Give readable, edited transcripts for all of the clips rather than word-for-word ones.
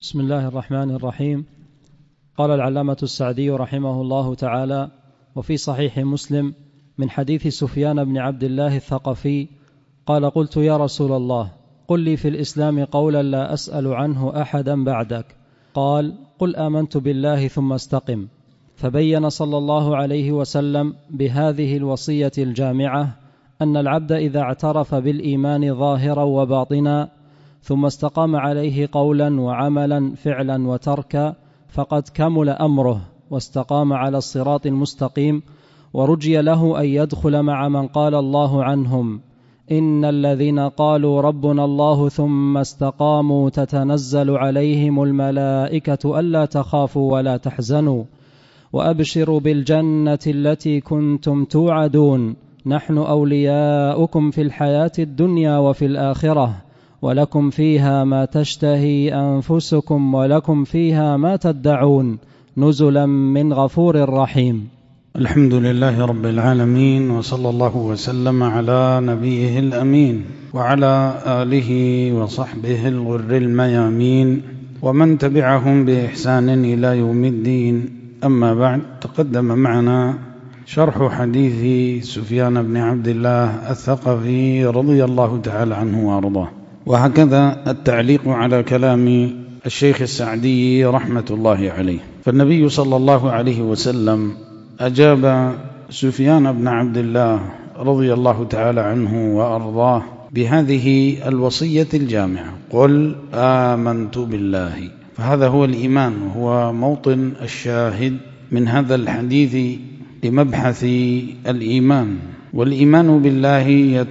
بسم الله الرحمن الرحيم. قال العلامة السعدي رحمه الله تعالى: وفي صحيح مسلم من حديث سفيان بن عبد الله الثقفي قال: قلت يا رسول الله قل لي في الإسلام قولا لا أسأل عنه أحدا بعدك. قال: قل آمنت بالله ثم استقم. فبين صلى الله عليه وسلم بهذه الوصية الجامعة أن العبد إذا اعترف بالإيمان ظاهرا وباطنا ثم استقام عليه قولا وعملا فعلا وتركا فقد كمل أمره واستقام على الصراط المستقيم، ورجي له أن يدخل مع من قال الله عنهم: إن الذين قالوا ربنا الله ثم استقاموا تتنزل عليهم الملائكة ألا تخافوا ولا تحزنوا وأبشروا بالجنة التي كنتم توعدون، نحن أولياؤكم في الحياة الدنيا وفي الآخرة، ولكم فيها ما تشتهي أنفسكم ولكم فيها ما تدعون، نزلا من غفور رحيم. الحمد لله رب العالمين، وصلى الله وسلم على نبيه الأمين وعلى آله وصحبه الغر الميامين ومن تبعهم بإحسان إلى يوم الدين. أما بعد، تقدم معنا شرح حديث سفيان بن عبد الله الثقفي رضي الله تعالى عنه وأرضاه، وهكذا التعليق على كلام الشيخ السعدي رحمة الله عليه. فالنبي صلى الله عليه وسلم أجاب سفيان بن عبد الله رضي الله تعالى عنه وأرضاه بهذه الوصية الجامعة: قل آمنت بالله. فهذا هو الإيمان، وهو موطن الشاهد من هذا الحديث لمبحث الإيمان. والإيمان بالله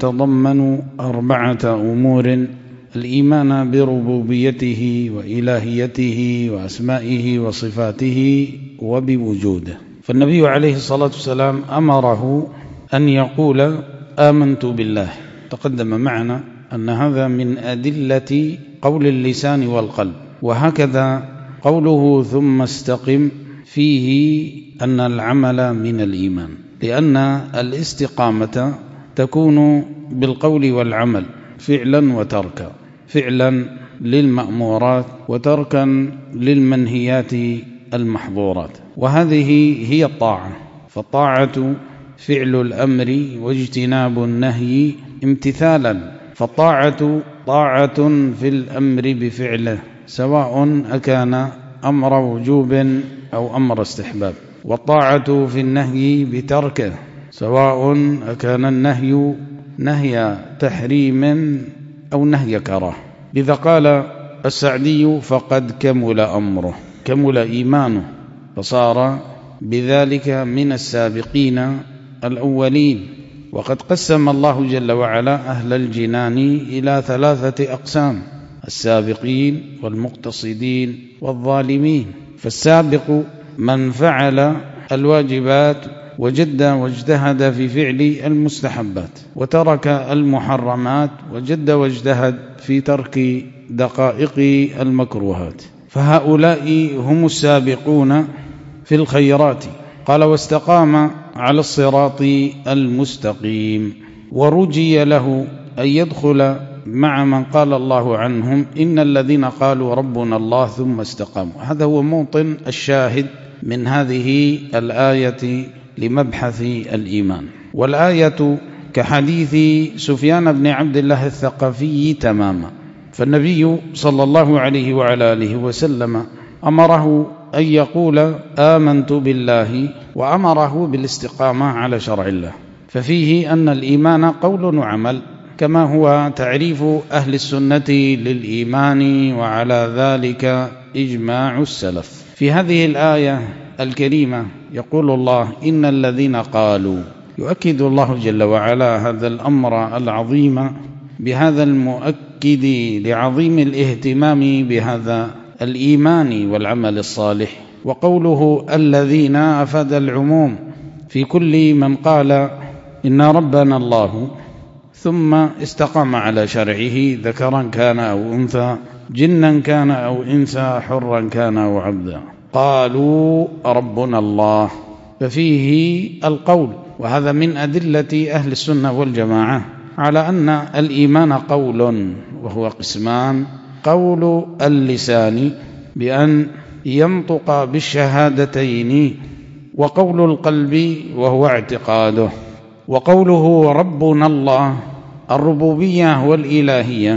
يتضمن 4 أمور: الإيمان بربوبيته وإلهيته وأسمائه وصفاته وبوجوده. فالنبي عليه الصلاة والسلام أمره أن يقول آمنت بالله. تقدم معنا أن هذا من أدلة قول اللسان والقلب، وهكذا قوله ثم استقم فيه أن العمل من الإيمان، لأن الاستقامة تكون بالقول والعمل فعلا وتركا، فعلا للمأمورات وتركا للمنهيات المحظورات، وهذه هي الطاعة. فالطاعة فعل الأمر واجتناب النهي امتثالا، فالطاعة طاعة في الأمر بفعله سواء أكان أمر وجوب أو أمر استحباب، والطاعة في النهي بتركه سواء أكان النهي نهي تحريم أو نهي كراهة. لذا قال السعدي: فقد كمل أمره، كمل إيمانه، فصار بذلك من السابقين الأولين. وقد قسم الله جل وعلا أهل الجنان إلى 3 أقسام: السابقين والمقتصدين والظالمين. فالسابق من فعل الواجبات وجد واجتهد في فعل المستحبات، وترك المحرمات وجد واجتهد في ترك دقائق المكروهات، فهؤلاء هم السابقون في الخيرات. قال: واستقام على الصراط المستقيم، ورجي له أن يدخل مع من قال الله عنهم: إن الذين قالوا ربنا الله ثم استقاموا. هذا هو موطن الشاهد من هذه الآية لمبحث الإيمان. والآية كحديث سفيان بن عبد الله الثقفي تماما. فالنبي صلى الله عليه وعلى آله وسلم أمره أن يقول آمنت بالله، وأمره بالاستقامة على شرع الله. ففيه أن الإيمان قول وعمل، كما هو تعريف أهل السنة للإيمان، وعلى ذلك إجماع السلف. في هذه الآية الكريمة يقول الله: إن الذين قالوا، يؤكد الله جل وعلا هذا الأمر العظيم بهذا المؤكد لعظيم الاهتمام بهذا الإيمان والعمل الصالح. وقوله الذين أفاد العموم في كل من قال إن ربنا الله ثم استقام على شرعه، ذكرا كان أو أنثى، جنا كان أو إنسا، حرا كان أو عبدا، قالوا ربنا الله. ففيه القول، وهذا من أدلة أهل السنة والجماعة على أن الإيمان قول، وهو قسمان: قول اللسان بأن ينطق بالشهادتين، وقول القلب وهو اعتقاده، وقوله ربنا الله. الربوبية والإلهية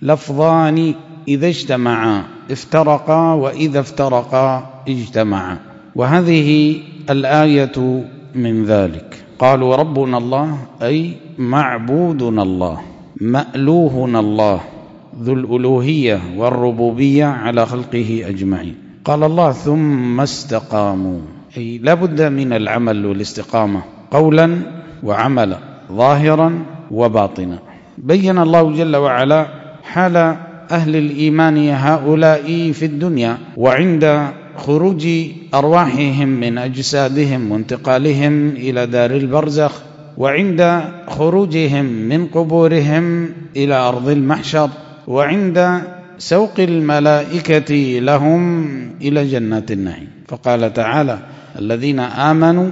لفظان إذا اجتمعا افترقا، وإذا افترقا اجتمعا، وهذه الآية من ذلك. قالوا ربنا الله أي معبودنا الله، مألوهنا الله، ذو الألوهية والربوبية على خلقه أجمعين. قال الله ثم استقاموا، أي لا بد من العمل والاستقامة قولا وعملا، ظاهرا وباطنا. بين الله جل وعلا حال أهل الإيمان هؤلاء في الدنيا، وعند خروج أرواحهم من أجسادهم وانتقالهم إلى دار البرزخ، وعند خروجهم من قبورهم إلى أرض المحشر، وعند سوق الملائكة لهم إلى جنات النعيم. فقال تعالى الذين آمنوا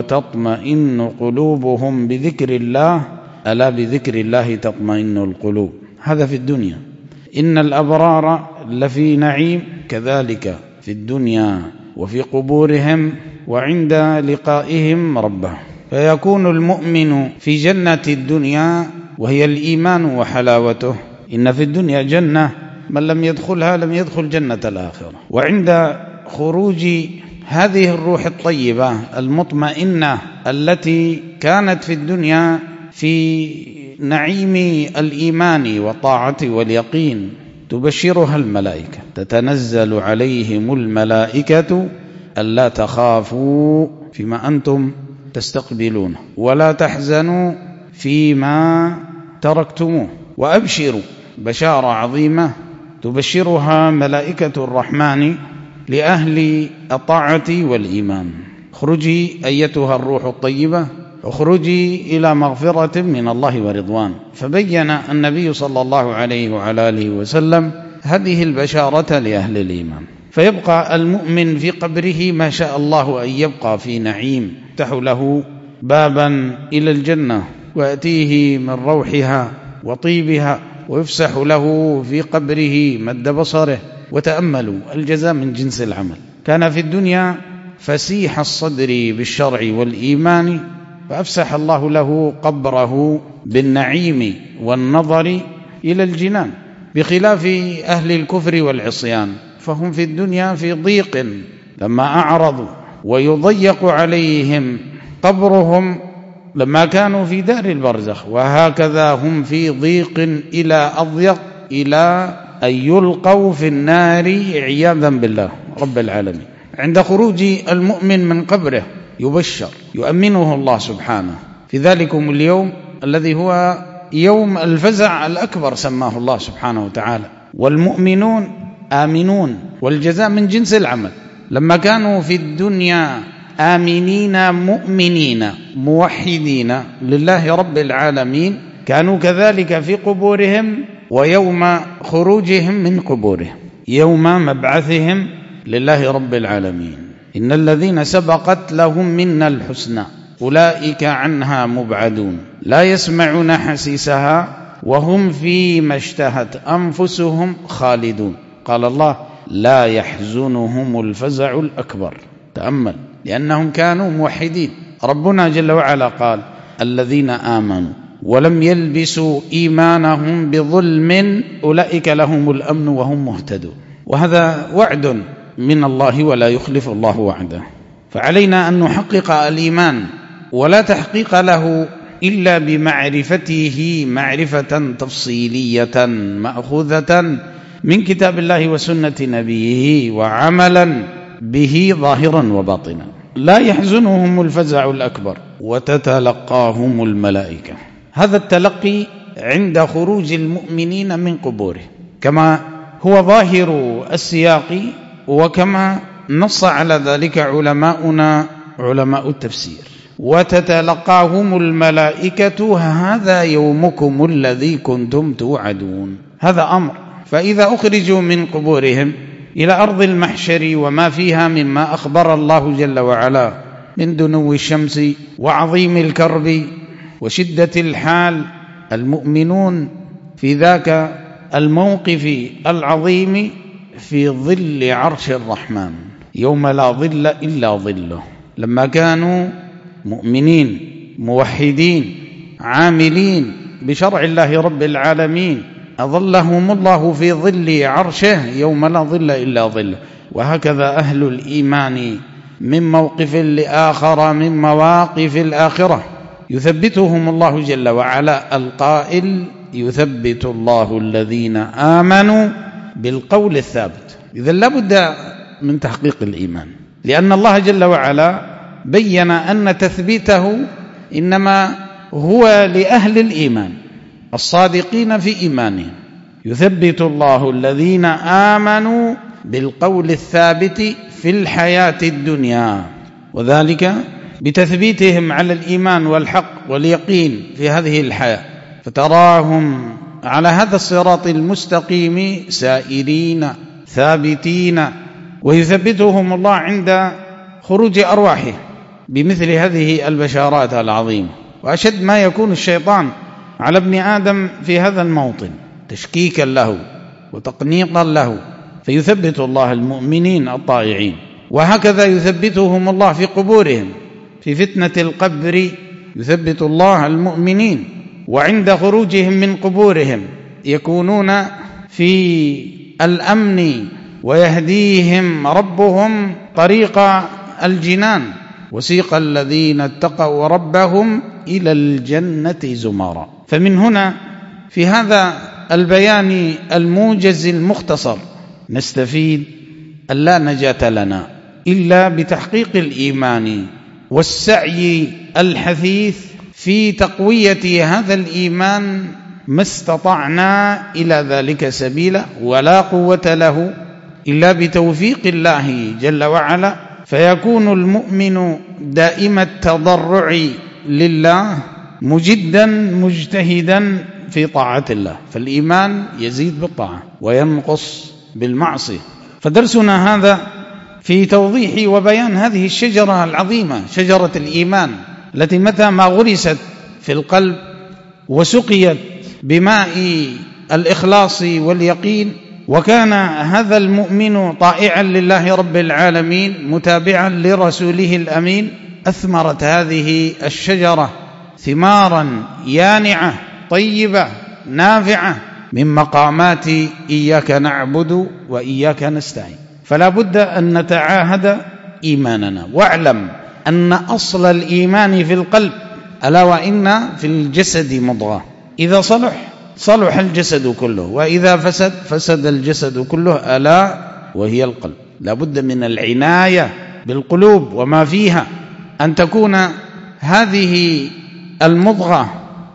وتطمئن قلوبهم بذكر الله، ألا بذكر الله تطمئن القلوب. هذا في الدنيا. إن الأبرار لفي نعيم كذلك في الدنيا وفي قبورهم وعند لقائهم ربه. فيكون المؤمن في جنة الدنيا وهي الإيمان وحلاوته. إن في الدنيا جنة، من لم يدخلها لم يدخل جنة الآخرة. وعند خروج هذه الروح الطيبة المطمئنة التي كانت في الدنيا في نعيم الإيمان والطاعة واليقين، تبشرها الملائكة، تتنزل عليهم الملائكة ألا تخافوا فيما أنتم تستقبلون، ولا تحزنوا فيما تركتموه، وأبشروا. بشارة عظيمة تبشرها ملائكة الرحمن لأهل الطاعة والإيمان. اخرجي أيتها الروح الطيبة، اخرجي إلى مغفرة من الله ورضوان. فبين النبي صلى الله عليه وعلى آله وسلم هذه البشارة لأهل الإيمان. فيبقى المؤمن في قبره ما شاء الله أن يبقى في نعيم، يفتح له بابا إلى الجنة ويأتيه من روحها وطيبها، ويفسح له في قبره مد بصره. وتأملوا الجزاء من جنس العمل. كان في الدنيا فسيح الصدر بالشرع والإيمان، فأفسح الله له قبره بالنعيم والنظر إلى الجنان، بخلاف أهل الكفر والعصيان، فهم في الدنيا في ضيق لما أعرضوا، ويضيق عليهم قبرهم لما كانوا في دار البرزخ، وهكذا هم في ضيق إلى أضيق، إلى أن يلقوا في النار عياذا بالله رب العالمين. عند خروج المؤمن من قبره يبشر، يؤمنه الله سبحانه في ذلكم اليوم الذي هو يوم الفزع الأكبر سماه الله سبحانه وتعالى. والمؤمنون آمنون، والجزاء من جنس العمل. لما كانوا في الدنيا آمنين مؤمنين موحدين لله رب العالمين، كانوا كذلك في قبورهم ويوم خروجهم من قبورهم، يوم مبعثهم لله رب العالمين. إن الذين سبقت لهم منا الحسنى أولئك عنها مبعدون لا يسمعون حسيسها وهم فيما اشتهت أنفسهم خالدون. قال الله لا يحزنهم الفزع الأكبر. تأمل، لأنهم كانوا موحدين. ربنا جل وعلا قال الذين آمنوا ولم يلبسوا إيمانهم بظلم أولئك لهم الأمن وهم مهتدون. وهذا وعد من الله ولا يخلف الله وعده. فعلينا أن نحقق الإيمان، ولا تحقيق له إلا بمعرفته معرفة تفصيلية مأخوذة من كتاب الله وسنة نبيه، وعملا به ظاهرا وباطنا. لا يحزنهم الفزع الأكبر وتتلقاهم الملائكة. هذا التلقي عند خروج المؤمنين من قبوره، كما هو ظاهر السياق، وكما نص على ذلك علماؤنا علماء التفسير. وتتلقاهم الملائكة هذا يومكم الذي كنتم توعدون. هذا أمر. فإذا أخرجوا من قبورهم إلى أرض المحشر وما فيها مما أخبر الله جل وعلا من دنو الشمس وعظيم الكرب وشدة الحال، المؤمنون في ذاك الموقف العظيم في ظل عرش الرحمن يوم لا ظل إلا ظله. لما كانوا مؤمنين موحدين عاملين بشرع الله رب العالمين أظلهم الله في ظل عرشه يوم لا ظل إلا ظله. وهكذا أهل الإيمان من موقف لآخر من مواقف الآخرة يثبتهم الله جل وعلا، القائل يثبت الله الذين آمنوا بالقول الثابت. إذن لا بد من تحقيق الإيمان، لأن الله جل وعلا بين أن تثبيته إنما هو لأهل الإيمان الصادقين في إيمانهم. يثبت الله الذين آمنوا بالقول الثابت في الحياة الدنيا، وذلك بتثبيتهم على الإيمان والحق واليقين في هذه الحياة، فتراهم على هذا الصراط المستقيم سائرين ثابتين. ويثبتهم الله عند خروج أرواحه بمثل هذه البشارات العظيمة. وأشد ما يكون الشيطان على ابن آدم في هذا الموطن تشكيكا له وتقنيطا له، فيثبت الله المؤمنين الطائعين. وهكذا يثبتهم الله في قبورهم، في فتنة القبر يثبت الله المؤمنين، وعند خروجهم من قبورهم يكونون في الأمن ويهديهم ربهم طريق الجنان. وسيق الذين اتقوا ربهم إلى الجنة زمرا. فمن هنا في هذا البيان الموجز المختصر نستفيد أن لا نجاة لنا إلا بتحقيق الإيمان والسعي الحثيث في تقوية هذا الإيمان ما استطعنا إلى ذلك سبيلا، ولا قوة له إلا بتوفيق الله جل وعلا. فيكون المؤمن دائم التضرع لله مجدا مجتهدا في طاعة الله، فالإيمان يزيد بالطاعة وينقص بالمعصية. فدرسنا هذا في توضيح وبيان هذه الشجرة العظيمة، شجرة الإيمان، التي متى ما غرست في القلب وسقيت بماء الإخلاص واليقين، وكان هذا المؤمن طائعا لله رب العالمين متابعا لرسوله الأمين، أثمرت هذه الشجرة ثمارا يانعة طيبة نافعة من مقامات إياك نعبد وإياك نستعين. فلا بد أن نتعاهد إيماننا، واعلم أن أصل الإيمان في القلب، ألا وإن في الجسد مضغة إذا صلح الجسد كله، وإذا فسد الجسد كله، ألا وهي القلب. لا بد من العناية بالقلوب وما فيها، أن تكون هذه المضغة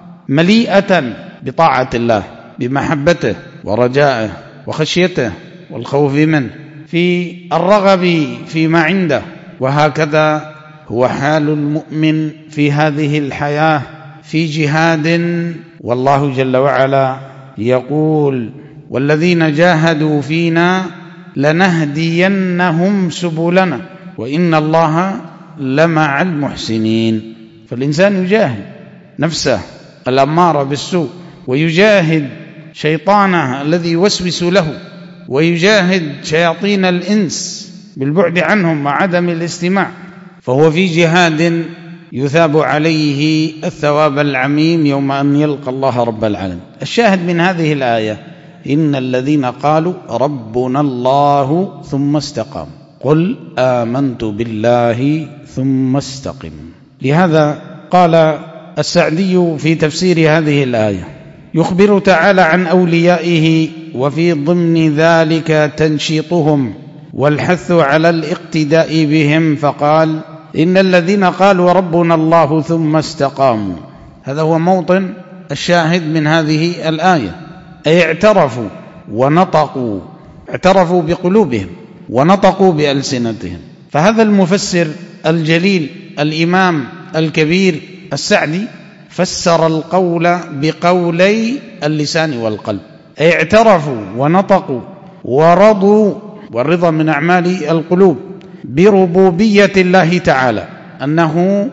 مليئة بطاعة الله، بمحبته ورجائه وخشيته والخوف منه، في الرغب فيما عنده. وهكذا هو حال المؤمن في هذه الحياة في جهاد. والله جل وعلا يقول: والذين جاهدوا فينا لنهدينهم سبلنا وإن الله لمع المحسنين. فالإنسان يجاهد نفسه الأمارة بالسوء، ويجاهد شيطانه الذي يوسوس له، ويجاهد شياطين الإنس بالبعد عنهم وعدم الاستماع، فهو في جهاد يثاب عليه الثواب العميم يوم أن يلقى الله رب العالمين. الشاهد من هذه الآية: إن الذين قالوا ربنا الله ثم استقاموا قل آمنت بالله ثم استقم. لهذا قال السعدي في تفسير هذه الآية: يخبر تعالى عن أوليائه، وفي ضمن ذلك تنشيطهم والحث على الاقتداء بهم، فقال: إن الذين قالوا ربنا الله ثم استقاموا. هذا هو موطن الشاهد من هذه الآية، أي اعترفوا ونطقوا، اعترفوا بقلوبهم ونطقوا بألسنتهم. فهذا المفسر الجليل الإمام الكبير السعدي فسر القول بقولي اللسان والقلب، أي اعترفوا ونطقوا ورضوا، والرضا من أعمال القلوب، بربوبية الله تعالى، أنه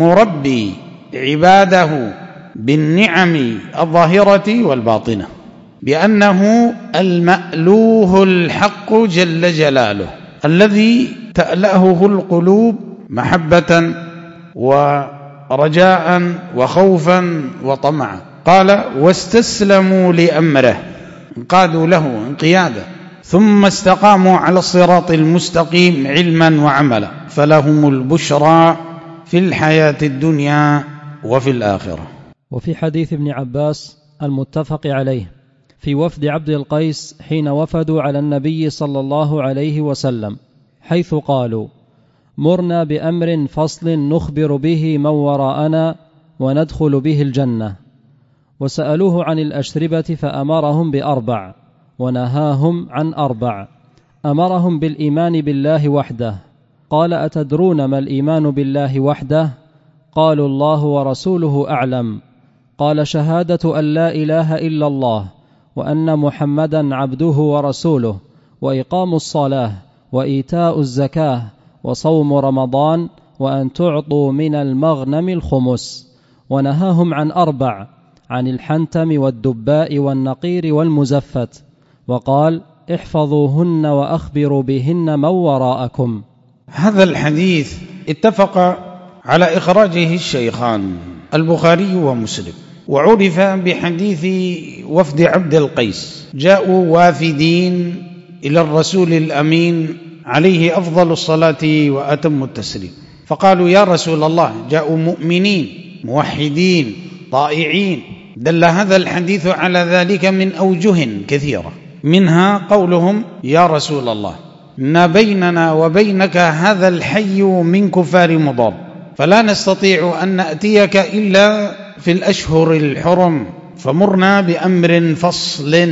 مربي عباده بالنعم الظاهرة والباطنة. بأنه المألوه الحق جل جلاله الذي تألهه القلوب محبة ورجاء وخوفا وطمعا. قال واستسلموا لأمره، انقادوا له انقيادا، ثم استقاموا على الصراط المستقيم علما وعملا، فلهم البشرى في الحياة الدنيا وفي الآخرة. وفي حديث ابن عباس المتفق عليه في وفد عبد القيس حين وفدوا على النبي صلى الله عليه وسلم، حيث قالوا: مرنا بأمر فصل نخبر به من وراءنا وندخل به الجنة. وسألوه عن الأشربة فأمرهم ب4 ونهاهم عن 4. أمرهم بالإيمان بالله وحده. قال: أتدرون ما الإيمان بالله وحده؟ قالوا: الله ورسوله أعلم. قال: شهادة أن لا إله إلا الله وأن محمدا عبده ورسوله، وإقام الصلاة، وإيتاء الزكاة، وصوم رمضان، وأن تعطوا من المغنم الخمس. ونهاهم عن 4: عن الحنتم والدباء والنقير والمزفت. وقال: احفظوهن وأخبروا بهن من وراءكم. هذا الحديث اتفق على إخراجه الشيخان البخاري ومسلم، وعرف بحديث وفد عبد القيس. جاءوا وافدين إلى الرسول الأمين عليه أفضل الصلاة وأتم التسليم، فقالوا: يا رسول الله، جاءوا مؤمنين موحدين طائعين. دل هذا الحديث على ذلك من أوجه كثيرة، منها قولهم: يا رسول الله، إن بيننا وبينك هذا الحي من كفار مضر، فلا نستطيع أن نأتيك إلا في الأشهر الحرم، فمرنا بأمر فصل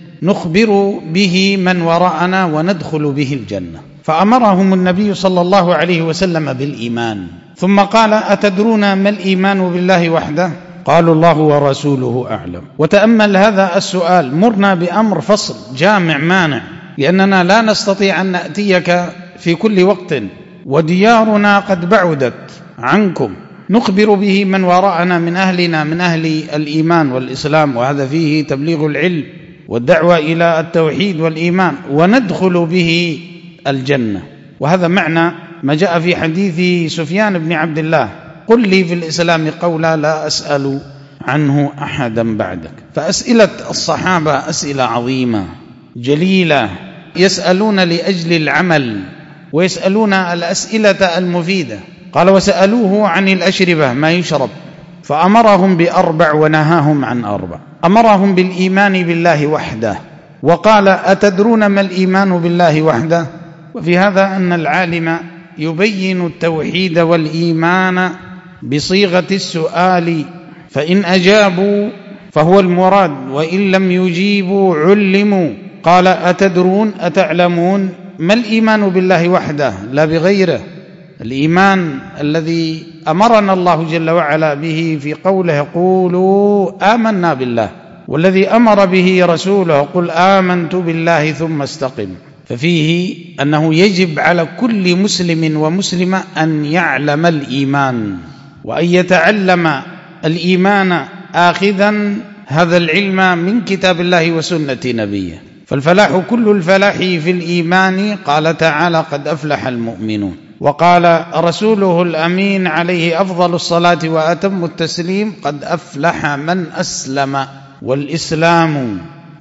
نخبر به من وراءنا وندخل به الجنة. فأمرهم النبي صلى الله عليه وسلم بالإيمان، ثم قال: أتدرون ما الإيمان بالله وحده؟ قالوا: الله ورسوله أعلم. وتأمل هذا السؤال، مرنا بأمر فصل جامع مانع، لأننا لا نستطيع أن نأتيك في كل وقت، وديارنا قد بعدت عنكم، نخبر به من وراءنا من أهلنا، من أهل الإيمان والإسلام، وهذا فيه تبليغ العلم والدعوة إلى التوحيد والإيمان، وندخل به الجنة. وهذا معنى ما جاء في حديث سفيان بن عبد الله: قل لي في الإسلام قولا لا أسأل عنه أحدا بعدك. فأسئلة الصحابة أسئلة عظيمة جليلة، يسألون لأجل العمل ويسألون الأسئلة المفيدة. قال: وسألوه عن الأشربة ما يشرب، فأمرهم ب4 ونهاهم عن 4. أمرهم بالإيمان بالله وحده، وقال: أتدرون ما الإيمان بالله وحده؟ وفي هذا أن العالم يبين التوحيد والإيمان بصيغة السؤال، فإن أجابوا فهو المراد، وإن لم يجيبوا علموا. قال: أتدرون، أتعلمون ما الإيمان بالله وحده لا بغيره، الإيمان الذي أمرنا الله جل وعلا به في قوله: قولوا آمنا بالله، والذي أمر به رسوله: قل آمنت بالله ثم استقم. ففيه أنه يجب على كل مسلم ومسلمة أن يعلم الإيمان وأن يتعلم الإيمان، آخذا هذا العلم من كتاب الله وسنة نبيه. فالفلاح كل الفلاح في الإيمان. قال تعالى: قد أفلح المؤمنون. وقال رسوله الأمين عليه أفضل الصلاة وأتم التسليم: قد أفلح من أسلم. والإسلام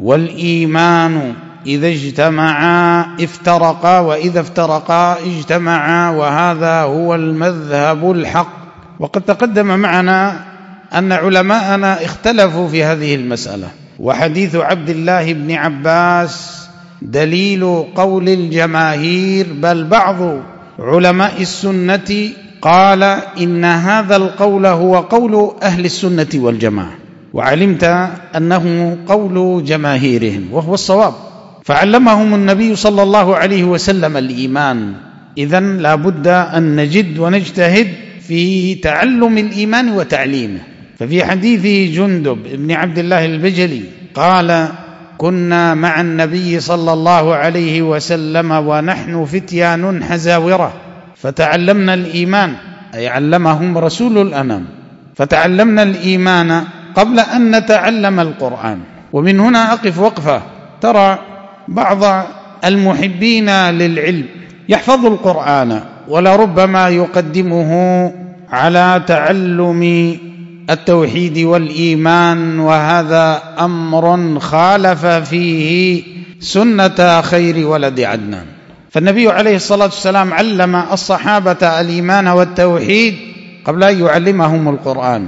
والإيمان إذا اجتمعا افترقا، وإذا افترقا اجتمعا، وهذا هو المذهب الحق. وقد تقدم معنا أن علماءنا اختلفوا في هذه المسألة، وحديث عبد الله بن عباس دليل قول الجماهير، بل بعض علماء السنة قال إن هذا القول هو قول أهل السنة والجماعة، وعلمت أنه قول جماهيرهم وهو الصواب. فعلمهم النبي صلى الله عليه وسلم الإيمان، إذن لا بد أن نجد ونجتهد في تعلم الإيمان وتعليمه. ففي حديث جندب بن عبد الله البجلي قال: كنا مع النبي صلى الله عليه وسلم ونحن فتيان حزاورة، فتعلمنا الإيمان، أي علمهم رسول الأنام، فتعلمنا الإيمان قبل أن نتعلم القرآن. ومن هنا أقف وقفة. ترى بعض المحبين للعلم يحفظ القرآن ولربما يقدمه على تعلم التوحيد والإيمان، وهذا أمر خالف فيه سنة خير ولد عدنان. فالنبي عليه الصلاة والسلام علم الصحابة الإيمان والتوحيد قبل أن يعلمهم القرآن،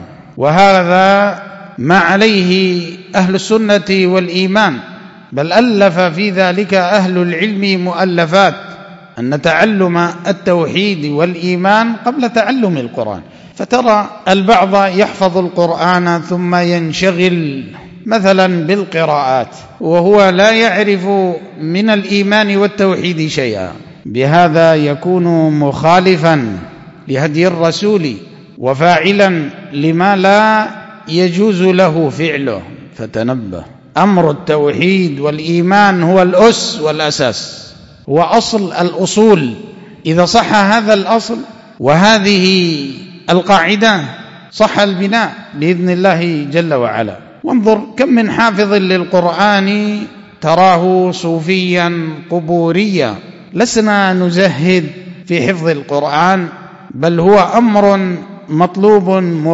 وهذا ما عليه أهل السنة والإيمان، بل ألف في ذلك أهل العلم مؤلفات أن تعلم التوحيد والإيمان قبل تعلم القرآن. فترى البعض يحفظ القرآن ثم ينشغل مثلا بالقراءات وهو لا يعرف من الإيمان والتوحيد شيئا، بهذا يكون مخالفا لهدي الرسول وفاعلا لما لا يجوز له فعله. فتنبه، أمر التوحيد والإيمان هو الأس والأساس، هو أصل الأصول. إذا صح هذا الأصل وهذه القاعدة صح البناء بإذن الله جل وعلا. وانظر كم من حافظ للقرآن تراه صوفيا قبوريا. لسنا نزهد في حفظ القرآن، بل هو أمر مطلوب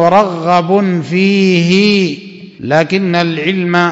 مرغب فيه، لكن العلم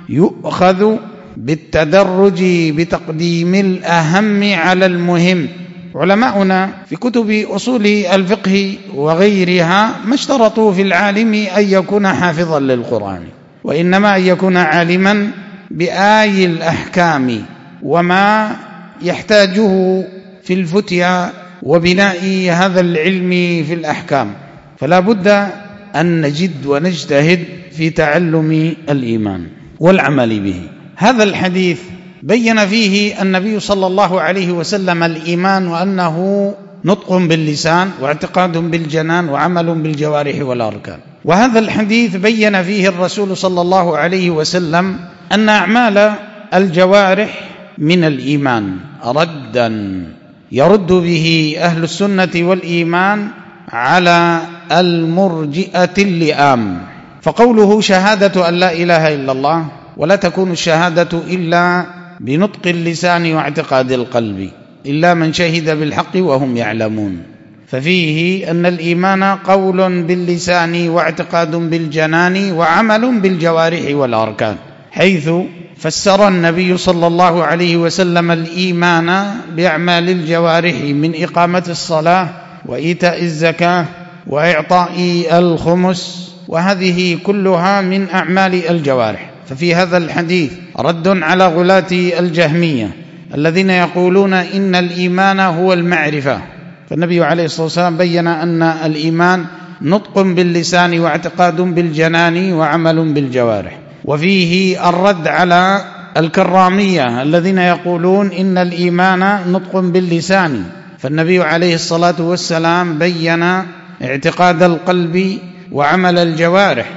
يؤخذ بالتدرج بتقديم الأهم على المهم. علماؤنا في كتب أصول الفقه وغيرها ما اشترطوا في العالم أن يكون حافظا للقرآن، وإنما أن يكون عالما بآي الأحكام وما يحتاجه في الفتيا وبناء هذا العلم في الأحكام. فلا بد أن نجد ونجتهد في تعلم الإيمان والعمل به. هذا الحديث بين فيه النبي صلى الله عليه وسلم الإيمان، وأنه نطق باللسان واعتقاد بالجنان وعمل بالجوارح والأركان. وهذا الحديث بين فيه الرسول صلى الله عليه وسلم أن أعمال الجوارح من الإيمان ردا يرد به أهل السنة والإيمان على المرجئة اللئام. فقوله شهادة أن لا إله إلا الله، ولا تكون الشهادة إلا بنطق اللسان واعتقاد القلب إلا من شهد بالحق وهم يعلمون. ففيه أن الإيمان قول باللسان واعتقاد بالجنان وعمل بالجوارح والأركان، حيث فسر النبي صلى الله عليه وسلم الإيمان بأعمال الجوارح من إقامة الصلاة وإيتاء الزكاة وإعطاء الخمس، وهذه كلها من أعمال الجوارح. ففي هذا الحديث رد على غلاة الجهمية الذين يقولون إن الإيمان هو المعرفة. فالنبي عليه الصلاة والسلام بين أن الإيمان نطق باللسان واعتقاد بالجنان وعمل بالجوارح. وفيه الرد على الكرامية الذين يقولون إن الإيمان نطق باللسان. فالنبي عليه الصلاة والسلام بين اعتقاد القلب وعمل الجوارح.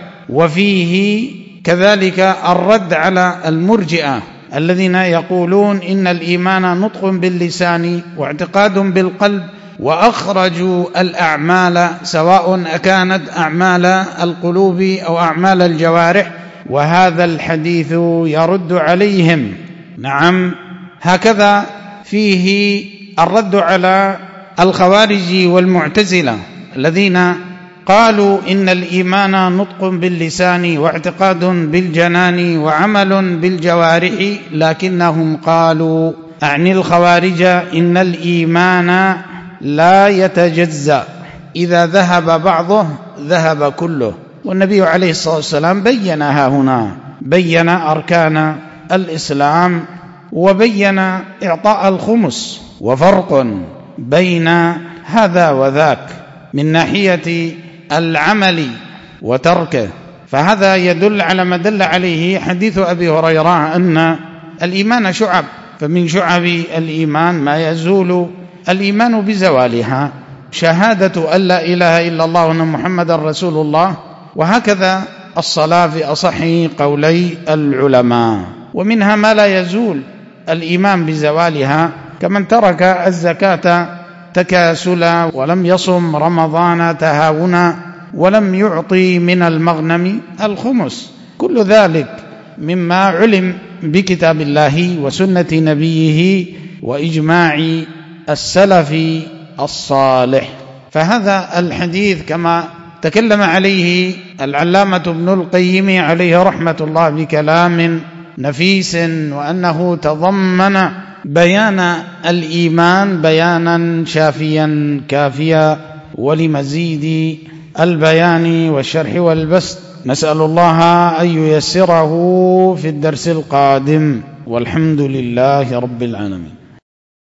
وفيه كذلك الرد على المرجئة الذين يقولون إن الإيمان نطق باللسان واعتقاد بالقلب، وأخرجوا الأعمال سواء أكانت أعمال القلوب أو أعمال الجوارح، وهذا الحديث يرد عليهم. نعم، هكذا فيه الرد على الخوارج والمعتزلة الذين قالوا إن الإيمان نطق باللسان واعتقاد بالجنان وعمل بالجوارح، لكنهم قالوا أعني الخوارج إن الإيمان لا يتجزأ، إذا ذهب بعضه ذهب كله. والنبي عليه الصلاة والسلام بينها هنا، بين أركان الإسلام وبين إعطاء الخمس، وفرق بين هذا وذاك من ناحية العمل وتركه. فهذا يدل على ما دل عليه حديث أبي هريرة أن الإيمان شعب، فمن شعب الإيمان ما يزول الإيمان بزوالها، شهادة أن لا إله إلا الله وأن محمد رسول الله، وهكذا الصلاة في أصح قولي العلماء. ومنها ما لا يزول الإيمان بزوالها، كمن ترك الزكاة تكاسلا ولم يصم رمضان تهاونا ولم يعطي من المغنم الخمس، كل ذلك مما علم بكتاب الله وسنة نبيه وإجماع السلف الصالح. فهذا الحديث كما تكلم عليه العلامة ابن القيم عليه رحمة الله بكلام نفيس، وأنه تضمن بيان الإيمان بيانا شافيا كافيا، ولمزيد البيان والشرح والبسط نسأل الله أن ييسره في الدرس القادم، والحمد لله رب العالمين.